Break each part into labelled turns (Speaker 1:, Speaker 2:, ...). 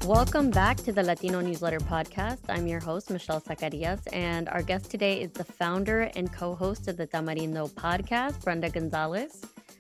Speaker 1: Welcome back to the Latino Newsletter Podcast. I'm your host, Michelle Zacarias, and our guest today is the founder and co-host of the Tamarindo podcast, Brenda Gonzalez.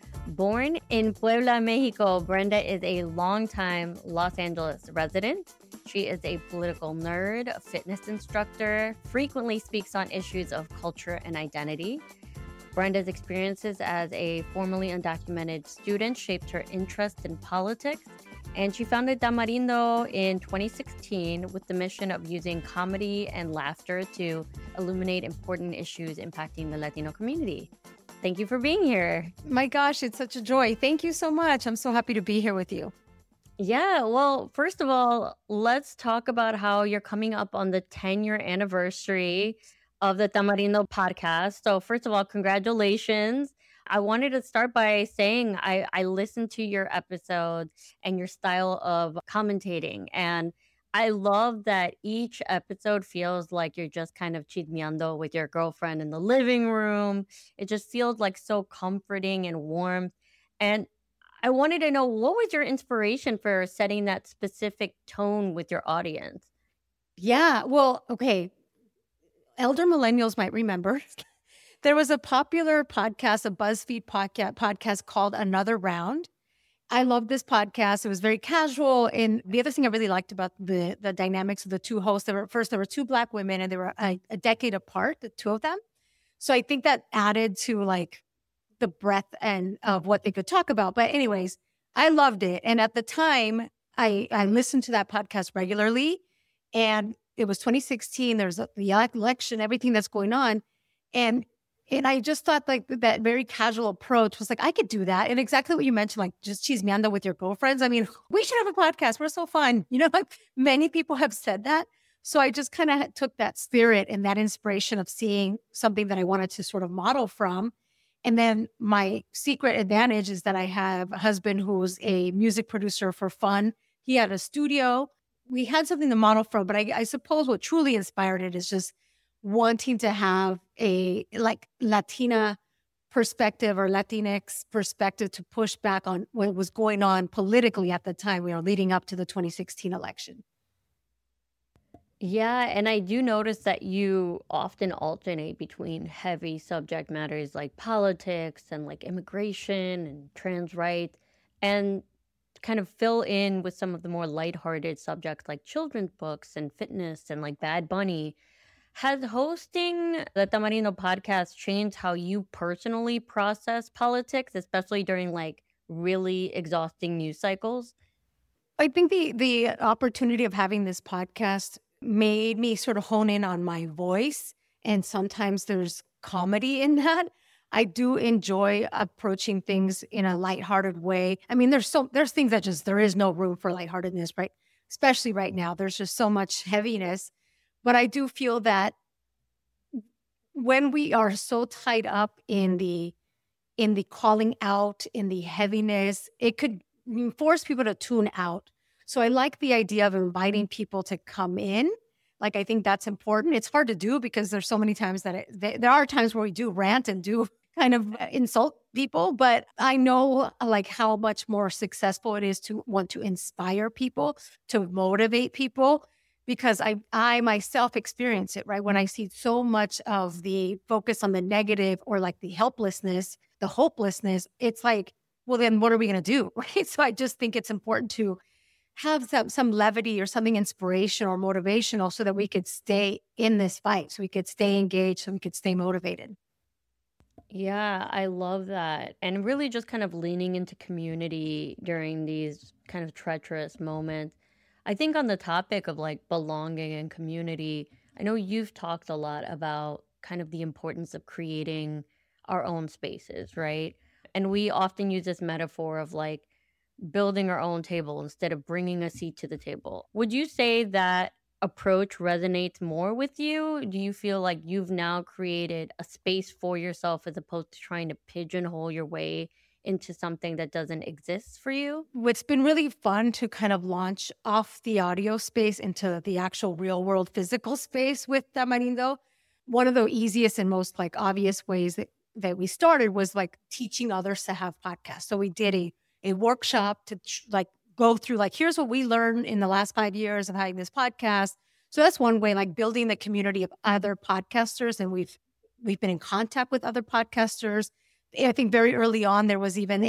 Speaker 1: Born in Puebla, Mexico, Brenda is a longtime Los Angeles resident. She is a political nerd, a fitness instructor, frequently speaks on issues of culture and identity. Brenda's experiences as a formerly undocumented student shaped her interest in politics, and she founded Tamarindo in 2016 with the mission of using comedy and laughter to illuminate important issues impacting the Latino community. Thank you for being here.
Speaker 2: My gosh, it's such a joy. Thank you so much. I'm so happy to be here with you.
Speaker 1: Yeah, well, first of all, let's talk about how you're coming up on the 10-year anniversary of the Tamarindo podcast. So first of all, congratulations. I wanted to start by saying I listened to your episode and your style of commentating, and I love that each episode feels like you're just kind of chismeando with your girlfriend in the living room. It just feels like so comforting and warm. And I wanted to know, what was your inspiration for setting that specific tone with your audience?
Speaker 2: Yeah, well, okay. Elder millennials might remember there was a popular podcast, a BuzzFeed podcast called Another Round. I love this podcast. It was very casual. And the other thing I really liked about the dynamics of the two hosts, there were two Black women, and they were a decade apart, the two of them. So I think that added to like the breadth and of what they could talk about. But anyways, I loved it. And at the time, I listened to that podcast regularly. And it was 2016. There's the election, everything that's going on. And I just thought like that very casual approach was like, I could do that. And exactly what you mentioned, like just chismeando with your girlfriends. I mean, we should have a podcast. We're so fun. You know, like many people have said that. So I just kind of took that spirit and that inspiration of seeing something that I wanted to sort of model from. And then my secret advantage is that I have a husband who's a music producer for fun. He had a studio. We had something to model from, but I suppose what truly inspired it is just wanting to have a like Latina perspective or Latinx perspective to push back on what was going on politically at the time, leading up to the 2016 election.
Speaker 1: Yeah, and I do notice that you often alternate between heavy subject matters like politics and like immigration and trans rights, and kind of fill in with some of the more lighthearted subjects like children's books and fitness and like Bad Bunny. Has hosting the Tamarindo podcast changed how you personally process politics, especially during like really exhausting news cycles?
Speaker 2: I think the opportunity of having this podcast made me sort of hone in on my voice. And sometimes there's comedy in that. I do enjoy approaching things in a lighthearted way. I mean, there's things that just, there is no room for lightheartedness, right? Especially right now, there's just so much heaviness. But I do feel that when we are so tied up in the calling out, in the heaviness, it could force people to tune out. So I like the idea of inviting people to come in. Like, I think that's important. It's hard to do because there's so many times that there are times where we do rant and do kind of insult people, but I know like how much more successful it is to want to inspire people, to motivate people, because I myself experience it, right? When I see so much of the focus on the negative or like the helplessness, the hopelessness, it's like, well, then what are we going to do? Right? So I just think it's important to have some levity or something inspirational or motivational so that we could stay in this fight, so we could stay engaged, so we could stay motivated.
Speaker 1: Yeah, I love that. And really just kind of leaning into community during these kind of treacherous moments. I think on the topic of like belonging and community, I know you've talked a lot about kind of the importance of creating our own spaces, right? And we often use this metaphor of like building our own table instead of bringing a seat to the table. Would you say that approach resonates more with you? Do you feel like you've now created a space for yourself as opposed to trying to pigeonhole your way into something that doesn't exist for you?
Speaker 2: It's been really fun to kind of launch off the audio space into the actual real world physical space with Tamarindo. One of the easiest and most like obvious ways that we started was like teaching others to have podcasts. So we did a workshop to like go through like, here's what we learned in the last 5 years of having this podcast. So that's one way, like building the community of other podcasters. And we've been in contact with other podcasters. I think very early on, there was even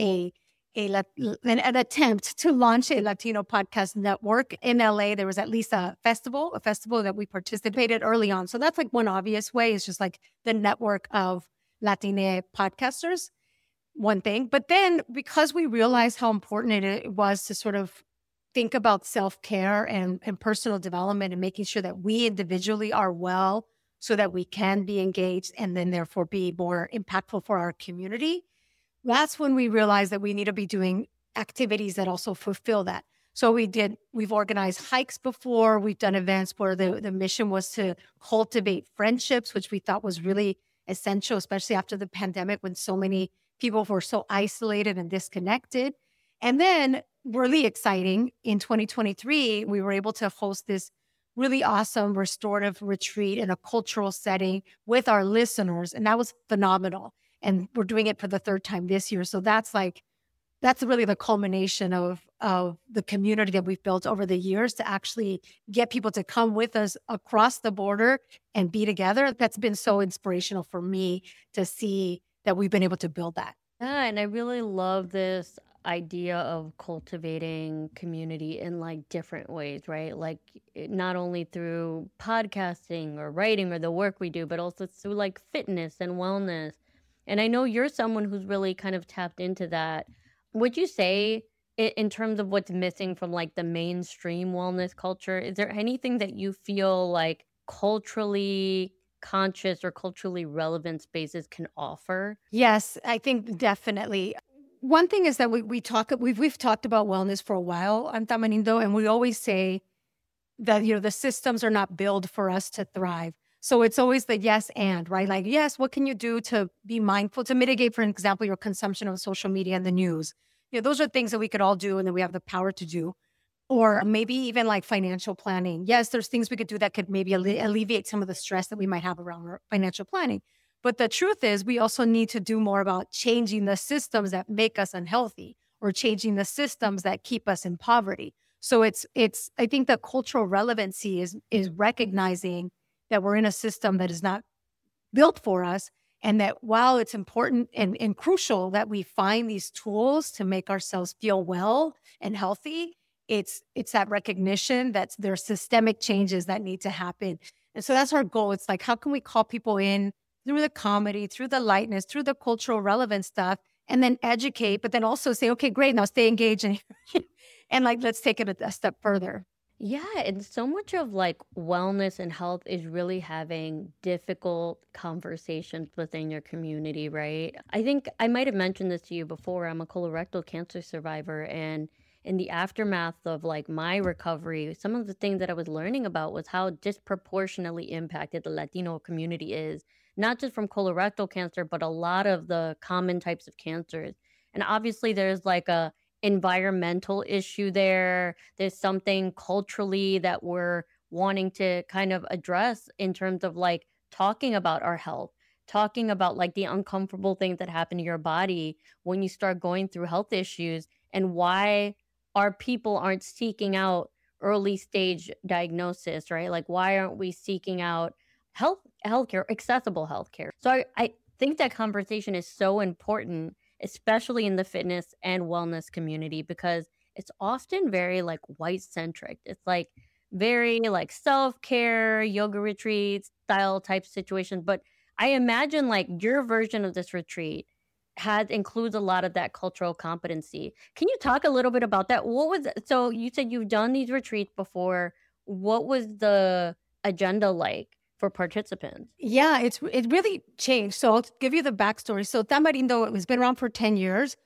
Speaker 2: an attempt to launch a Latino podcast network in LA. There was at least a festival that we participated early on. So that's like one obvious way is just like the network of Latine podcasters, one thing. But then because we realized how important it was to sort of think about self-care and personal development and making sure that we individually are well so that we can be engaged and then therefore be more impactful for our community. That's when we realized that we need to be doing activities that also fulfill that. So we've organized hikes before, we've done events where the mission was to cultivate friendships, which we thought was really essential, especially after the pandemic when so many people were so isolated and disconnected. And then really exciting, in 2023, we were able to host this really awesome restorative retreat in a cultural setting with our listeners. And that was phenomenal. And we're doing it for the third time this year. So that's really the culmination of the community that we've built over the years to actually get people to come with us across the border and be together. That's been so inspirational for me to see that we've been able to build that.
Speaker 1: Yeah, and I really love this idea of cultivating community in like different ways, right? Like not only through podcasting or writing or the work we do, but also through like fitness and wellness. And I know you're someone who's really kind of tapped into that. Would you say in terms of what's missing from like the mainstream wellness culture, is there anything that you feel like culturally conscious or culturally relevant spaces can offer?
Speaker 2: Yes, I think definitely. One thing is that we've talked about wellness for a while on Tamarindo, and we always say that, the systems are not built for us to thrive. So it's always the yes and, right? Like, yes, what can you do to be mindful, to mitigate, for example, your consumption of social media and the news? Those are things that we could all do and that we have the power to do. Or maybe even like financial planning. Yes, there's things we could do that could maybe alleviate some of the stress that we might have around our financial planning. But the truth is, we also need to do more about changing the systems that make us unhealthy or changing the systems that keep us in poverty. So it's I think the cultural relevancy is recognizing that we're in a system that is not built for us, and that while it's important and crucial that we find these tools to make ourselves feel well and healthy, it's that recognition that there are systemic changes that need to happen. And so that's our goal. It's like, how can we call people in through the comedy, through the lightness, through the cultural relevant stuff, and then educate, but then also say, okay, great, now stay engaged and like, let's take it a step further.
Speaker 1: Yeah, and so much of like wellness and health is really having difficult conversations within your community, right? I think I might have mentioned this to you before. I'm a colorectal cancer survivor, and in the aftermath of like my recovery, some of the things that I was learning about was how disproportionately impacted the Latino community is, not just from colorectal cancer, but a lot of the common types of cancers. And obviously there's like a environmental issue there. There's something culturally that we're wanting to kind of address in terms of like talking about our health, talking about like the uncomfortable things that happen to your body when you start going through health issues, and why our people aren't seeking out early stage diagnosis, right? Like why aren't we seeking out healthcare, accessible healthcare? So I think that conversation is so important, especially in the fitness and wellness community, because it's often very like white centric. It's like very like self-care, yoga retreats style type situations. But I imagine like your version of this retreat includes a lot of that cultural competency. Can you talk a little bit about that? So you said you've done these retreats before. What was the agenda like for participants?
Speaker 2: Yeah, it really changed. So I'll give you the backstory. So Tamarindo has been around for 10 years.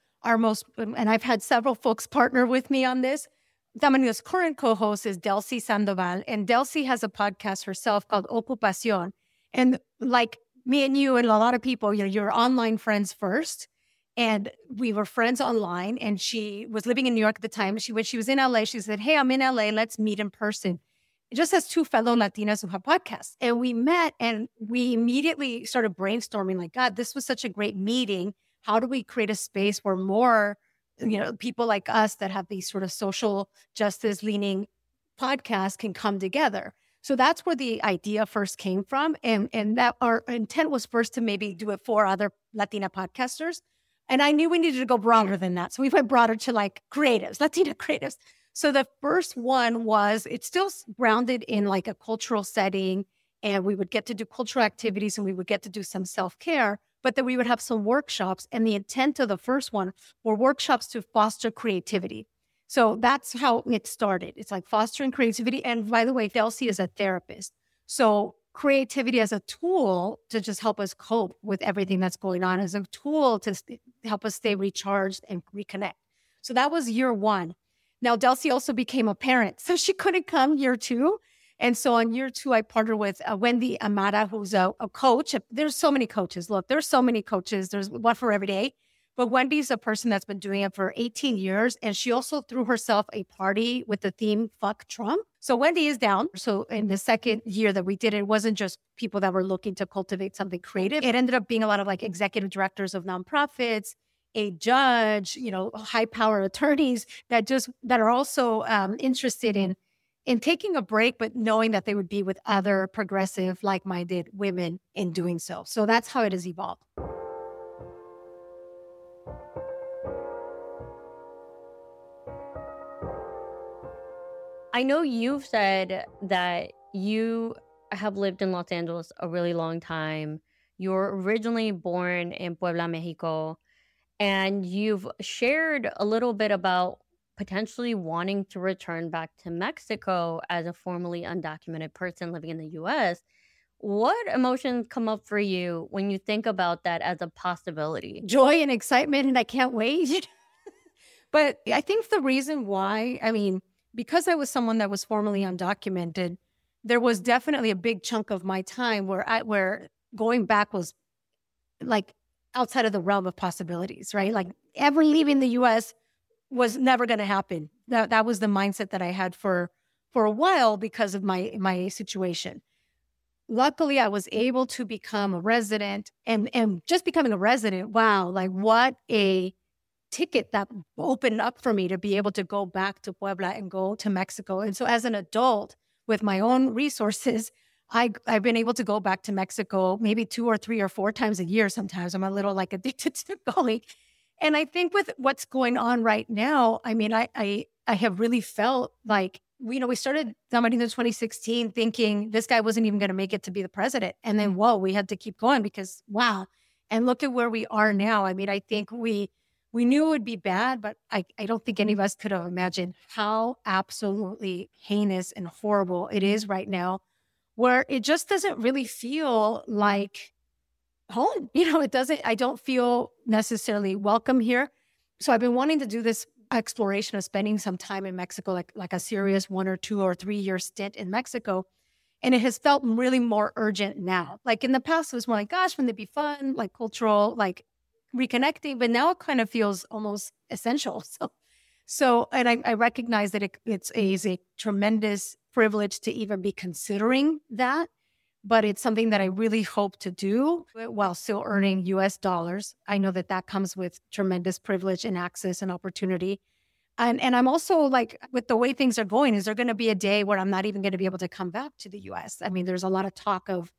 Speaker 2: And I've had several folks partner with me on this. Tamarindo's current co-host is Delcy Sandoval, and Delcy has a podcast herself called Ocupación. And like me and you and a lot of people, you're online friends first. And we were friends online, and she was living in New York at the time. When she was in LA, she said, hey, I'm in LA, let's meet in person. Just as two fellow Latinas who have podcasts. And we met and we immediately started brainstorming like, God, this was such a great meeting. How do we create a space where more people like us that have these sort of social justice leaning podcasts can come together. So that's where the idea first came from. And that our intent was first to maybe do it for other Latina podcasters. And I knew we needed to go broader than that. So we went broader to like creatives, Latina creatives. So the first one was, it's still grounded in like a cultural setting, and we would get to do cultural activities and we would get to do some self-care, but then we would have some workshops. And the intent of the first one were workshops to foster creativity. So that's how it started. It's like fostering creativity. And by the way, Delcy is a therapist. So creativity as a tool to just help us cope with everything that's going on, as a tool to help us stay recharged and reconnect. So that was year one. Now, Delcy also became a parent, so she couldn't come year two. And so on year two, I partnered with Wendy Amara, who's a coach. There's so many coaches. Look, there's so many coaches. There's one for every day. But Wendy's a person that's been doing it for 18 years. And she also threw herself a party with the theme, Fuck Trump. So Wendy is down. So in the second year that we did it, it wasn't just people that were looking to cultivate something creative. It ended up being a lot of like executive directors of nonprofits, a judge, high power attorneys that are also interested in taking a break, but knowing that they would be with other progressive, like-minded women in doing so. So that's how it has evolved.
Speaker 1: I know you've said that you have lived in Los Angeles a really long time. You're originally born in Puebla, Mexico, and you've shared a little bit about potentially wanting to return back to Mexico as a formerly undocumented person living in the US. What emotions come up for you when you think about that as a possibility?
Speaker 2: Joy and excitement, and I can't wait. But I think the reason why, because I was someone that was formerly undocumented, there was definitely a big chunk of my time where going back was like outside of the realm of possibilities, right? Like ever leaving the US was never going to happen. That was the mindset that I had for a while because of my situation. Luckily, I was able to become a resident, and just becoming a resident, wow, like what a ticket that opened up for me to be able to go back to Puebla and go to Mexico. And so as an adult with my own resources, I've been able to go back to Mexico maybe 2 or 3 or 4 times a year. Sometimes I'm a little like addicted to going. And I think with what's going on right now, I have really felt like, we started Damarindo in 2016 thinking this guy wasn't even going to make it to be the president. And then, whoa, we had to keep going because, wow. And look at where we are now. I think we knew it would be bad, but I don't think any of us could have imagined how absolutely heinous and horrible it is right now, where it just doesn't really feel like home. I don't feel necessarily welcome here. So I've been wanting to do this exploration of spending some time in Mexico, like a serious 1 or 2 or 3 year stint in Mexico. And it has felt really more urgent now. Like in the past, it was more like, gosh, wouldn't it be fun? Like cultural, like reconnecting. But now it kind of feels almost essential. And I recognize that it's a tremendous privilege to even be considering that. But it's something that I really hope to do while still earning US dollars. I know that comes with tremendous privilege and access and opportunity. And I'm also like, with the way things are going, is there going to be a day where I'm not even going to be able to come back to the US? There's a lot of talk of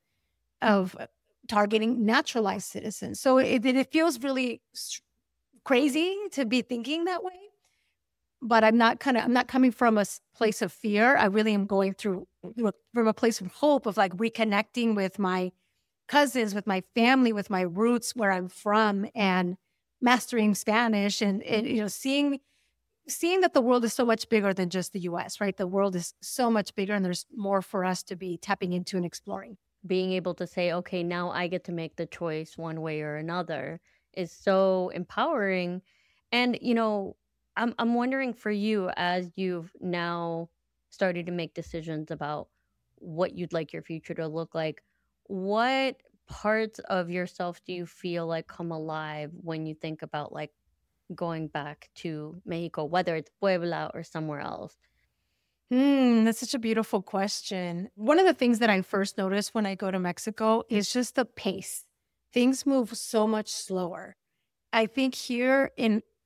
Speaker 2: targeting naturalized citizens. So it feels really crazy to be thinking that way. But I'm not coming from a place of fear. I really am going from a place of hope, of like reconnecting with my cousins, with my family, with my roots, where I'm from, and mastering Spanish and seeing that the world is so much bigger than just the US, right? The world is so much bigger, and there's more for us to be tapping into and exploring.
Speaker 1: Being able to say, okay, now I get to make the choice one way or another is so empowering. And, I'm wondering for you, as you've now started to make decisions about what you'd like your future to look like, what parts of yourself do you feel like come alive when you think about like going back to Mexico, whether it's Puebla or somewhere else?
Speaker 2: That's such a beautiful question. One of the things that I first notice when I go to Mexico is just the pace. Things move so much slower. I think here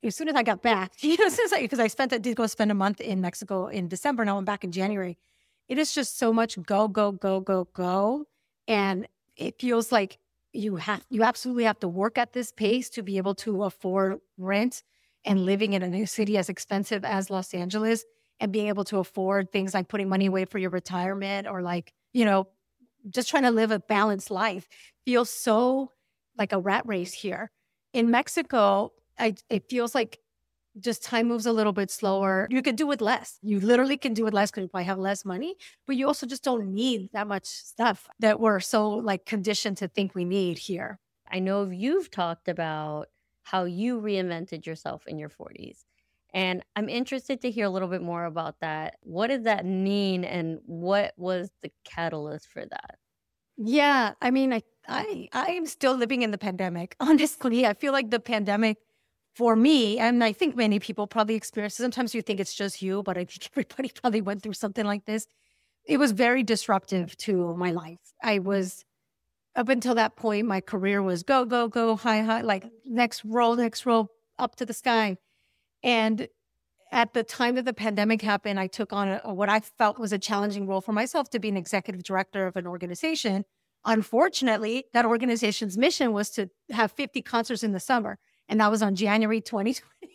Speaker 2: as soon as I got back, because I did go spend a month in Mexico in December. Now I'm back in January. It is just so much go, go, go, go, go. And it feels like you absolutely have to work at this pace to be able to afford rent and living in a new city as expensive as Los Angeles and being able to afford things like putting money away for your retirement or like, just trying to live a balanced life feels so like a rat race here. In Mexico, it feels like just time moves a little bit slower. You could do with less. You literally can do with less because you probably have less money, but you also just don't need that much stuff that we're so like conditioned to think we need here.
Speaker 1: I know you've talked about how you reinvented yourself in your 40s. And I'm interested to hear a little bit more about that. What does that mean and what was the catalyst for that?
Speaker 2: Yeah, I mean, I am still living in the pandemic. Honestly, I feel like the pandemic for me, and I think many people probably experience it. Sometimes you think it's just you, but I think everybody probably went through something like this. It was very disruptive to my life. Up until that point, my career was go, go, go, high, high, like next roll, up to the sky. And at the time that the pandemic happened, I took on what I felt was a challenging role for myself to be an executive director of an organization. Unfortunately, that organization's mission was to have 50 concerts in the summer. And that was on January 2020.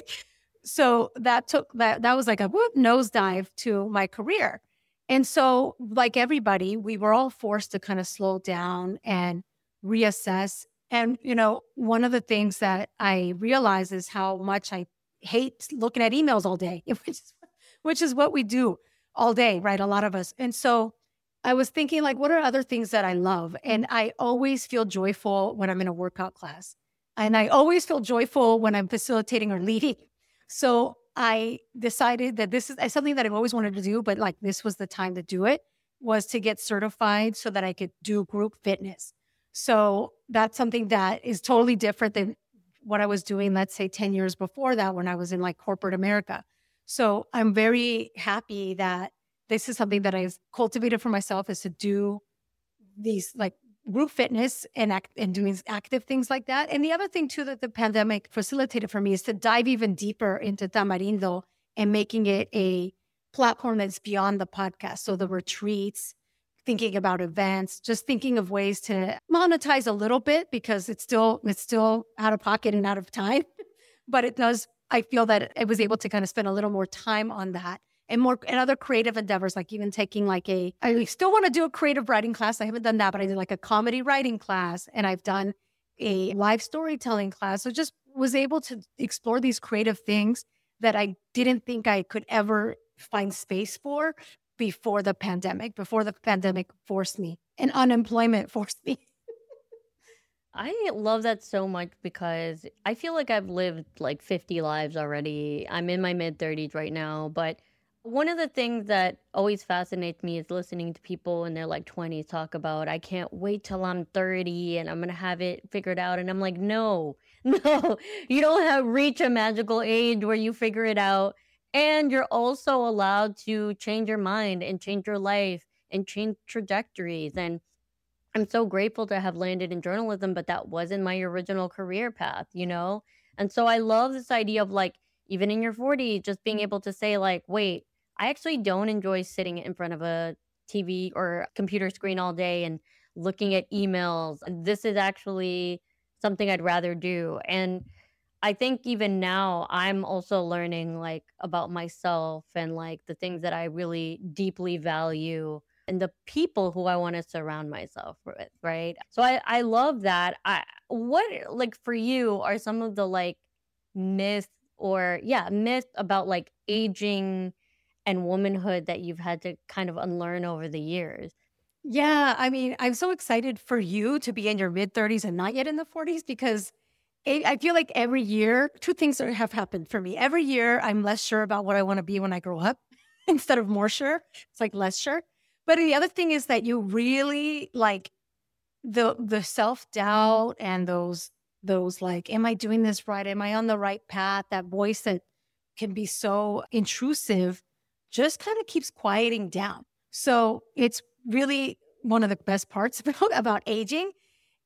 Speaker 2: So that was like a nosedive to my career. And so like everybody, we were all forced to kind of slow down and reassess. And, one of the things that I realized is how much I hate looking at emails all day, which is what we do all day, right? A lot of us. And so I was thinking like, what are other things that I love? And I always feel joyful when I'm in a workout class. And I always feel joyful when I'm facilitating or leading. So I decided that this is something that I've always wanted to do, but like this was the time to do it, was to get certified so that I could do group fitness. So that's something that is totally different than what I was doing, let's say 10 years before that when I was in like corporate America. So I'm very happy that this is something that I've cultivated for myself, is to do these like group fitness and doing active things like that. And the other thing too that the pandemic facilitated for me is to dive even deeper into Tamarindo and making it a platform that's beyond the podcast. So the retreats, thinking about events, just thinking of ways to monetize a little bit because it's still out of pocket and out of time. But I feel that I was able to kind of spend a little more time on that and other creative endeavors, like even taking I still want to do a creative writing class. I haven't done that, but I did like a comedy writing class and I've done a live storytelling class. So just was able to explore these creative things that I didn't think I could ever find space for before the pandemic forced me and unemployment forced me.
Speaker 1: I love that so much because I feel like I've lived like 50 lives already. I'm in my mid 30s right now, but one of the things that always fascinates me is listening to people in their like 20s talk about, I can't wait till I'm 30 and I'm going to have it figured out. And I'm like, no, no, you don't reach a magical age where you figure it out. And you're also allowed to change your mind and change your life and change trajectories. And I'm so grateful to have landed in journalism, but that wasn't my original career path, And so I love this idea of like, even in your 40s, just being able to say like, wait, I actually don't enjoy sitting in front of a TV or computer screen all day and looking at emails. This is actually something I'd rather do. And I think even now I'm also learning like about myself and like the things that I really deeply value and the people who I want to surround myself with, right? So I love that. What like for you are some of the like myths about like aging and womanhood that you've had to kind of unlearn over the years?
Speaker 2: Yeah, I mean, I'm so excited for you to be in your mid 30s and not yet in the 40s because I feel like every year, two things have happened for me. Every year, I'm less sure about what I want to be when I grow up instead of more sure. It's like less sure. But the other thing is that you really like the self-doubt and those like, am I doing this right? Am I on the right path? That voice that can be so intrusive just kind of keeps quieting down. So it's really one of the best parts about aging.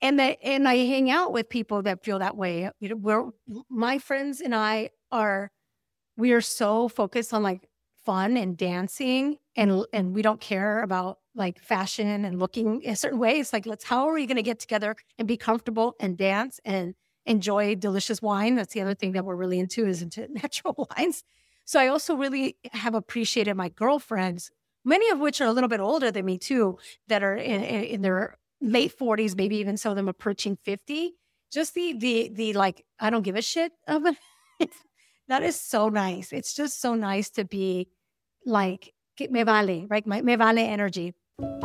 Speaker 2: and I hang out with people that feel that way. My friends and I we are so focused on like fun and dancing, and we don't care about like fashion and looking a certain way. It's like, how are we going to get together and be comfortable and dance and enjoy delicious wine? That's the other thing that we're really into natural wines. So I also really have appreciated my girlfriends, many of which are a little bit older than me too, that are in their late 40s, maybe even some of them approaching 50. Just the like, I don't give a shit of it. That is so nice. It's just so nice to be like, me vale, right? Me vale energy.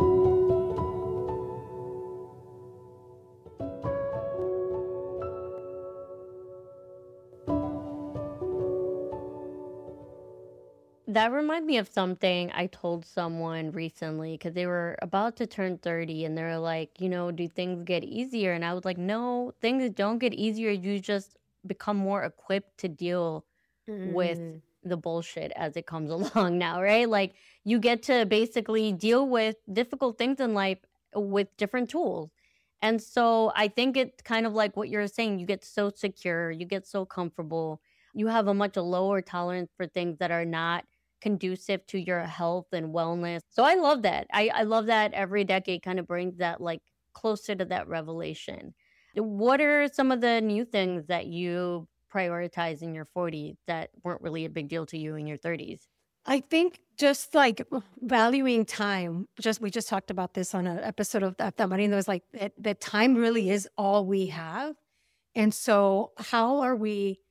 Speaker 1: That reminds me of something I told someone recently because they were about to turn 30 and they're like, do things get easier? And I was like, no, things don't get easier. You just become more equipped to deal with
Speaker 2: Mm.
Speaker 1: the bullshit as it comes along now, right? Like you get to basically deal with difficult things in life with different tools. And so I think it's kind of like what you're saying. You get so secure, you get so comfortable, you have a much lower tolerance for things that are not conducive to your health and wellness. So I love that. I love that every decade kind of brings that like closer to that revelation. What are some of the new things that you prioritize in your 40s that weren't really a big deal to you in your 30s?
Speaker 2: I think just like valuing time. We just talked about this on an episode of Tamarindo. Is like that time really is all we have, and so how are we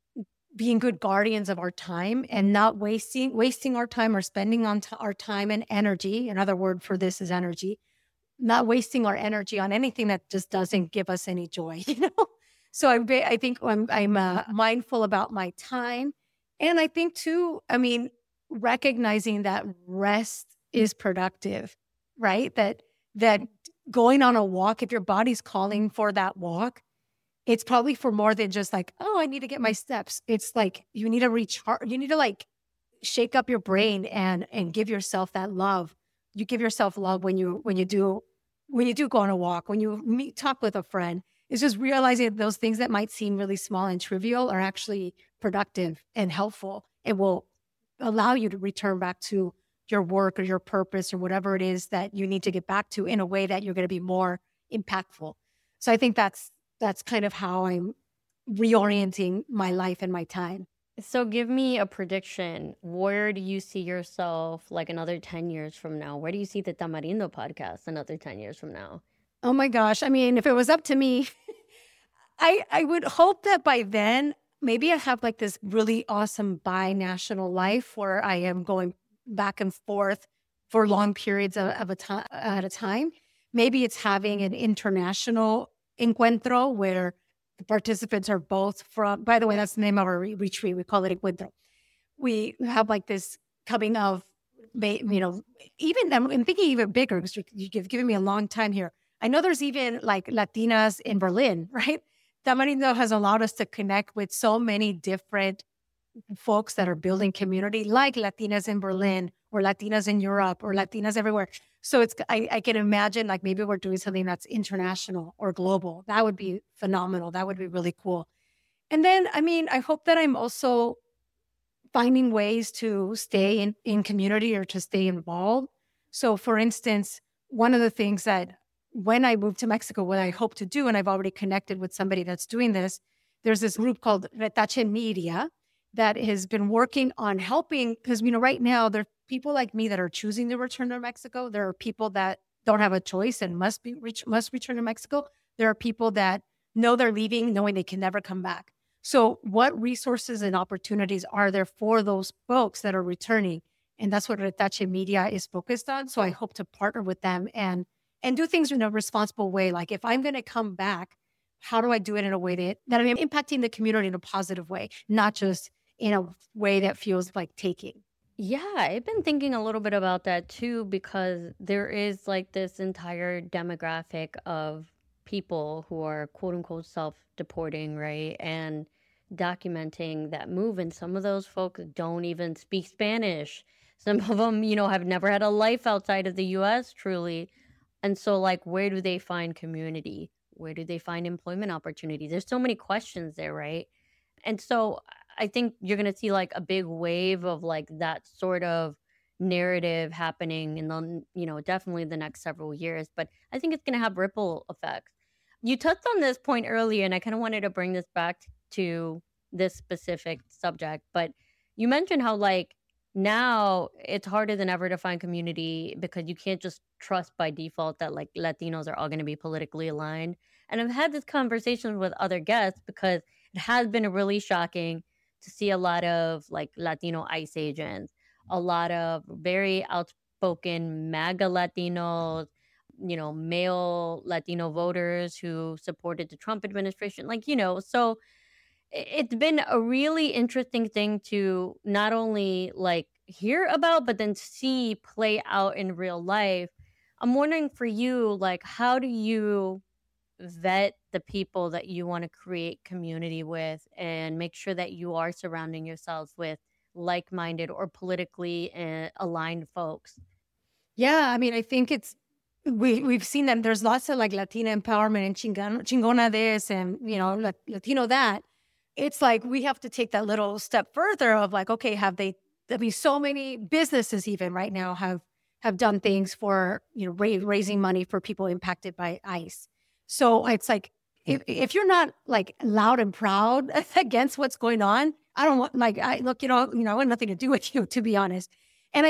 Speaker 2: being good guardians of our time and not wasting our time or spending on our time and energy? Another word for this is energy. Not wasting our energy on anything that just doesn't give us any joy. So I think I'm mindful about my time, and I think too. I mean, recognizing that rest is productive, right? That going on a walk, if your body's calling for that walk, it's probably for more than just like, oh, I need to get my steps. It's like you need to recharge. You need to like shake up your brain and give yourself that love. You give yourself love when you do go on a walk, when you talk with a friend. It's just realizing that those things that might seem really small and trivial are actually productive and helpful. It will allow you to return back to your work or your purpose or whatever it is that you need to get back to in a way that you're going to be more impactful. So I think that's kind of how I'm reorienting my life and my time.
Speaker 1: So give me a prediction. Where do you see yourself like another 10 years from now? Where do you see the Tamarindo podcast another 10 years from now?
Speaker 2: Oh my gosh. I mean, if it was up to me, I would hope that by then, maybe I have like this really awesome bi-national life where I am going back and forth for long periods of a time at a time. Maybe it's having an international encuentro where the participants are both from, by the way, that's the name of our retreat. We call it encuentro. We have like this coming of, even I'm thinking even bigger because you've given me a long time here. I know there's even like Latinas in Berlin, right? Tamarindo has allowed us to connect with so many different folks that are building community, like Latinas in Berlin or Latinas in Europe or Latinas everywhere. So I can imagine like maybe we're doing something that's international or global. That would be phenomenal. That would be really cool. And then, I mean, I hope that I'm also finding ways to stay in community or to stay involved. So for instance, one of the things that when I moved to Mexico, what I hope to do, and I've already connected with somebody that's doing this, there's this group called Retache Media that has been working on helping, because, right now there are people like me that are choosing to return to Mexico. There are people that don't have a choice and must return to Mexico. There are people that know they're leaving, knowing they can never come back. So what resources and opportunities are there for those folks that are returning? And that's what Retache Media is focused on. So I hope to partner with them and do things in a responsible way. Like if I'm going to come back, how do I do it in a way that I'm impacting the community in a positive way, not just in a way that feels like taking?
Speaker 1: Yeah, I've been thinking a little bit about that too, because there is like this entire demographic of people who are quote unquote self-deporting, right? And documenting that move. And some of those folks don't even speak Spanish. Some of them, have never had a life outside of the US truly. And so, like, where do they find community? Where do they find employment opportunities? There's so many questions there, right? And so I think you're going to see like a big wave of like that sort of narrative happening in the, definitely the next several years. But I think it's going to have ripple effects. You touched on this point earlier, and I kind of wanted to bring this back to this specific subject. But you mentioned how, like, now it's harder than ever to find community because you can't just trust by default that like Latinos are all going to be politically aligned. And I've had this conversation with other guests because it has been really shocking to see a lot of like Latino ICE agents, a lot of very outspoken MAGA Latinos, male Latino voters who supported the Trump administration. Like, so it's been a really interesting thing to not only like hear about, but then see play out in real life. I'm wondering for you, like, how do you vet the people that you want to create community with and make sure that you are surrounding yourselves with like-minded or politically aligned folks?
Speaker 2: Yeah, I mean, I think we've seen that there's lots of like Latina empowerment and chingona this and Latino that. It's like we have to take that little step further of like, okay, so many businesses even right now have done things for raising money for people impacted by ICE. So it's like if you're not like loud and proud against what's going on, I don't want I want nothing to do with you, to be honest. And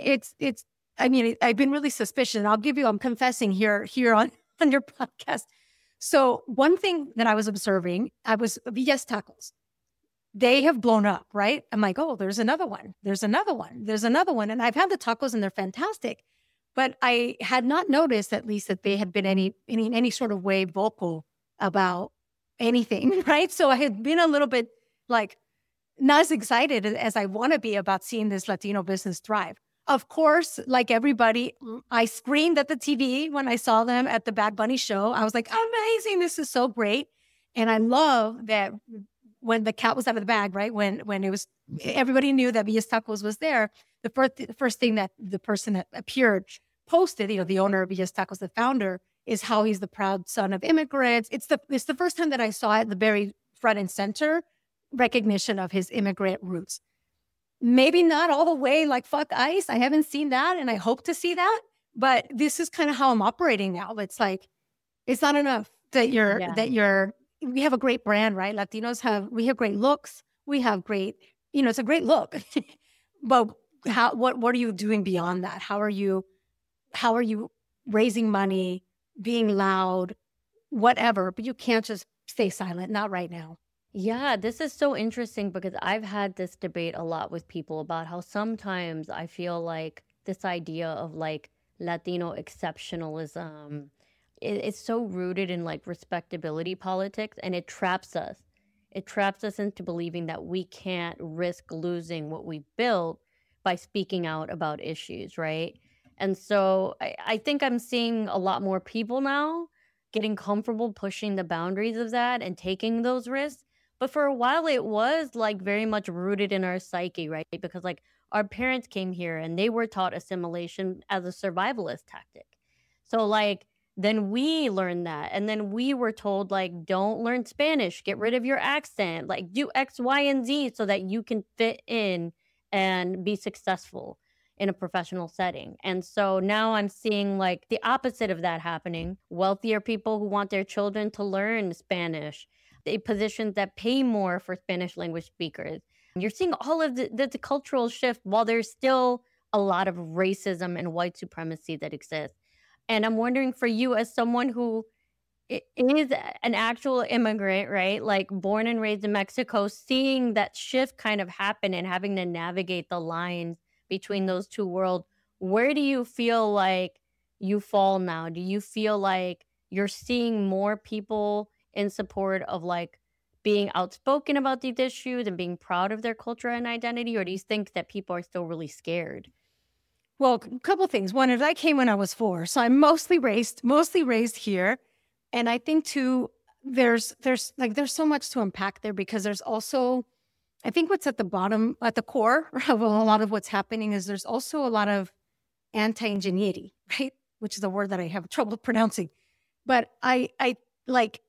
Speaker 2: I mean, I've been really suspicious. And I'm confessing here on your podcast. So one thing that I was observing, Villa's Tacos. They have blown up, right? I'm like, oh, there's another one. There's another one. There's another one. And I've had the tacos and they're fantastic. But I had not noticed, at least, that they had been any sort of way vocal about anything, right? So I had been a little bit like not as excited as I want to be about seeing this Latino business thrive. Of course, like everybody, I screamed at the TV when I saw them at the Bad Bunny show. I was like, amazing, this is so great. And I love that when the cat was out of the bag, right? When it was, everybody knew that Villa's Tacos was there. The first thing that the person that appeared posted, the owner of Villa's Tacos, the founder, is how he's the proud son of immigrants. It's the first time that I saw it, the very front and center recognition of his immigrant roots. Maybe not all the way like fuck ICE. I haven't seen that and I hope to see that. But this is kind of how I'm operating now. It's like, it's not enough that we have a great brand, right? We have great looks. We have great, it's a great look. But what are you doing beyond that? How are you raising money, being loud, whatever, but you can't just stay silent. Not right now.
Speaker 1: Yeah, this is so interesting because I've had this debate a lot with people about how sometimes I feel like this idea of like Latino exceptionalism it's so rooted in like respectability politics, and it traps us. It traps us into believing that we can't risk losing what we built by speaking out about issues, right? And so I think I'm seeing a lot more people now getting comfortable pushing the boundaries of that and taking those risks. But for a while, it was like very much rooted in our psyche, right? Because like our parents came here and they were taught assimilation as a survivalist tactic. So like then we learned that. And then we were told like, don't learn Spanish, get rid of your accent, like do X, Y, and Z so that you can fit in and be successful in a professional setting. And so now I'm seeing like the opposite of that happening. Wealthier people who want their children to learn Spanish, positions that pay more for Spanish language speakers. You're seeing all of the cultural shift while there's still a lot of racism and white supremacy that exists. And I'm wondering for you as someone who is an actual immigrant, right? Like born and raised in Mexico, seeing that shift kind of happen and having to navigate the lines between those two worlds, where do you feel like you fall now? Do you feel like you're seeing more people in support of like being outspoken about these issues and being proud of their culture and identity? Or do you think that people are still really scared?
Speaker 2: Well, a couple of things. One is I came when I was 4, so I'm mostly raised here. And I think too, there's so much to unpack there because there's also, I think what's at the core of a lot of what's happening is there's also a lot of anti-ingenuity, right? Which is a word that I have trouble pronouncing. But I like,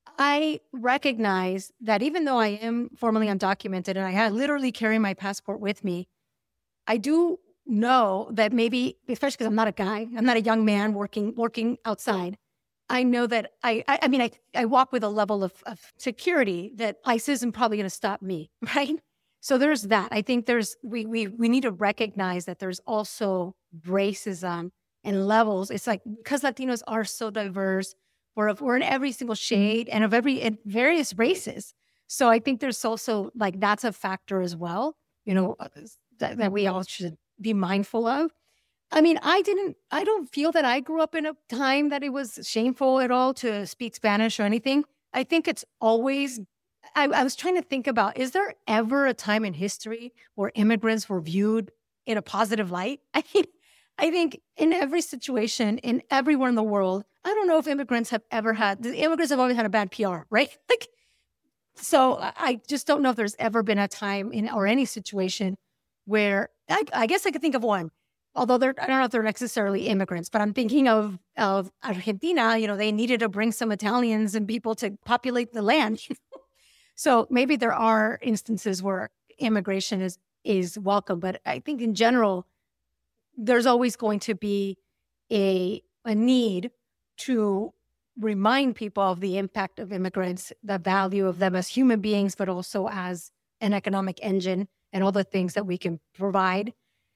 Speaker 2: I recognize that even though I am formally undocumented and I had literally carry my passport with me, I do know that maybe, especially because I'm not a guy, I'm not a young man working outside. I know that I mean, I walk with a level of security that ICE isn't probably going to stop me, right? So there's that. I think we need to recognize that there's also racism and levels. It's like, because Latinos are so diverse, we're in every single shade and in various races. So I think there's also like, that's a factor as well, that we all should be mindful of. I mean, I don't feel that I grew up in a time that it was shameful at all to speak Spanish or anything. I think it's always, I was trying to think about, is there ever a time in history where immigrants were viewed in a positive light? I think in every situation, in everywhere in the world, I don't know if immigrants have always had a bad PR, right? Like, so I just don't know if there's ever been a time or any situation where, I guess I could think of one. Although I don't know if they're necessarily immigrants, but I'm thinking of Argentina. They needed to bring some Italians and people to populate the land. So maybe there are instances where immigration is welcome, but I think in general, there's always going to be a need to remind people of the impact of immigrants, the value of them as human beings, but also as an economic engine and all the things that we can provide.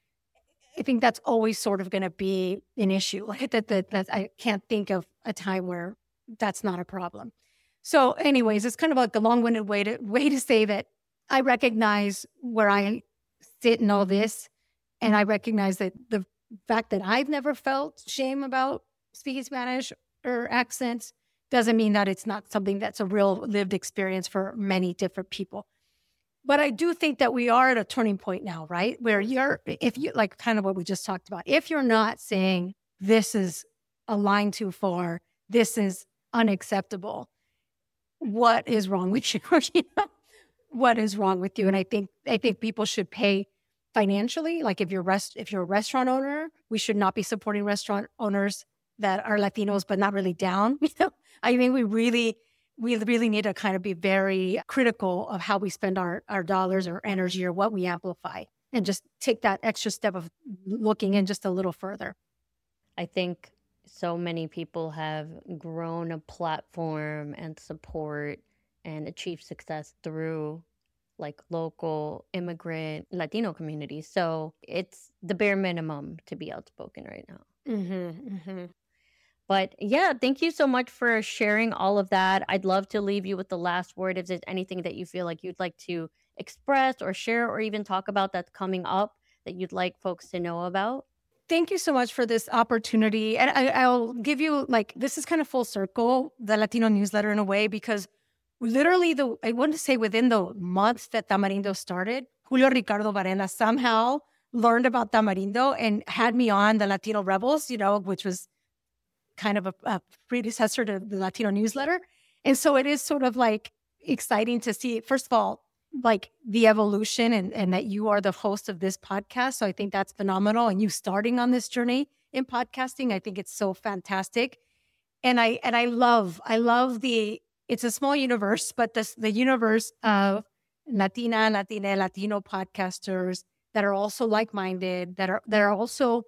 Speaker 2: I think that's always sort of going to be an issue. That I can't think of a time where that's not a problem. So anyways, it's kind of like a long-winded way to say that I recognize where I sit in all this. And I recognize that the fact that I've never felt shame about speaking Spanish or accents doesn't mean that it's not something that's a real lived experience for many different people. But I do think that we are at a turning point now, right? Where if you like kind of what we just talked about, if you're not saying this is a line too far, this is unacceptable, what is wrong with you? What is wrong with you? And I think people should pay financially. Like if you're a restaurant owner, we should not be supporting restaurant owners that are Latinos, but not really down. I think we really need to kind of be very critical of how we spend our dollars or energy or what we amplify, and just take that extra step of looking in just a little further.
Speaker 1: I think so many people have grown a platform and support and achieved success through like local immigrant Latino communities. So it's the bare minimum to be outspoken right now.
Speaker 2: Mm-hmm, mm-hmm.
Speaker 1: But yeah, thank you so much for sharing all of that. I'd love to leave you with the last word. If there's anything that you feel like you'd like to express or share or even talk about that's coming up that you'd like folks to know about.
Speaker 2: Thank you so much for this opportunity. And I'll give you, like, this is kind of full circle, the Latino newsletter in a way, because literally I want to say within the month that Tamarindo started, Julio Ricardo Varela somehow learned about Tamarindo and had me on the Latino Rebels, which was kind of a predecessor to the Latino newsletter. And so it is sort of like exciting to see, first of all, like the evolution and that you are the host of this podcast. So I think that's phenomenal. And you starting on this journey in podcasting, I think it's so fantastic. And I love it's a small universe, but the universe of Latino podcasters that are also like-minded, that are also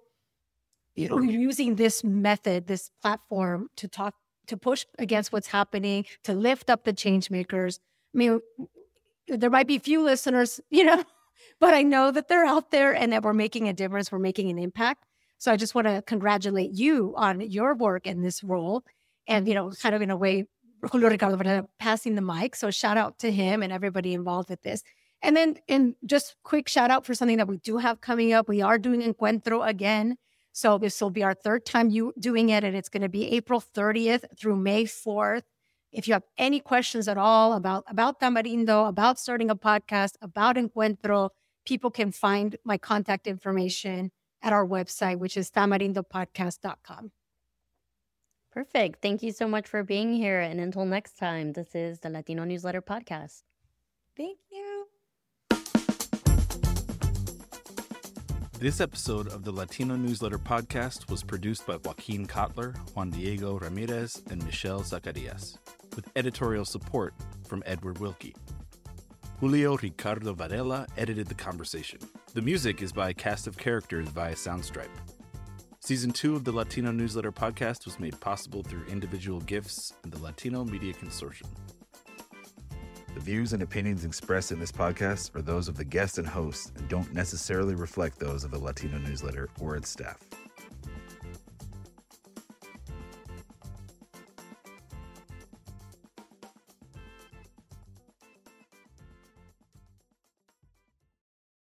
Speaker 2: using this method, this platform to push against what's happening, to lift up the change makers. I mean, there might be few listeners, but I know that they're out there and that we're making a difference. We're making an impact. So I just want to congratulate you on your work in this role. And, kind of in a way, Julio Ricardo passing the mic. So shout out to him and everybody involved with this. And then just quick shout out for something that we do have coming up. We are doing Encuentro again. So this will be our third time doing it. And it's going to be April 30th through May 4th. If you have any questions at all about Tamarindo, about starting a podcast, about Encuentro, people can find my contact information at our website, which is tamarindopodcast.com.
Speaker 1: Perfect. Thank you so much for being here. And until next time, this is the Latino Newsletter Podcast.
Speaker 2: Thank you.
Speaker 3: This episode of the Latino Newsletter Podcast was produced by Joaquin Kotler, Juan Diego Ramirez, and Michelle Zacarias, with editorial support from Edward Wilkie. Julio Ricardo Varela edited the conversation. The music is by a cast of characters via Soundstripe. Season 2 of the Latino Newsletter Podcast was made possible through individual gifts and the Latino Media Consortium.
Speaker 4: The views and opinions expressed in this podcast are those of the guest and host and don't necessarily reflect those of the Latino Newsletter or its staff.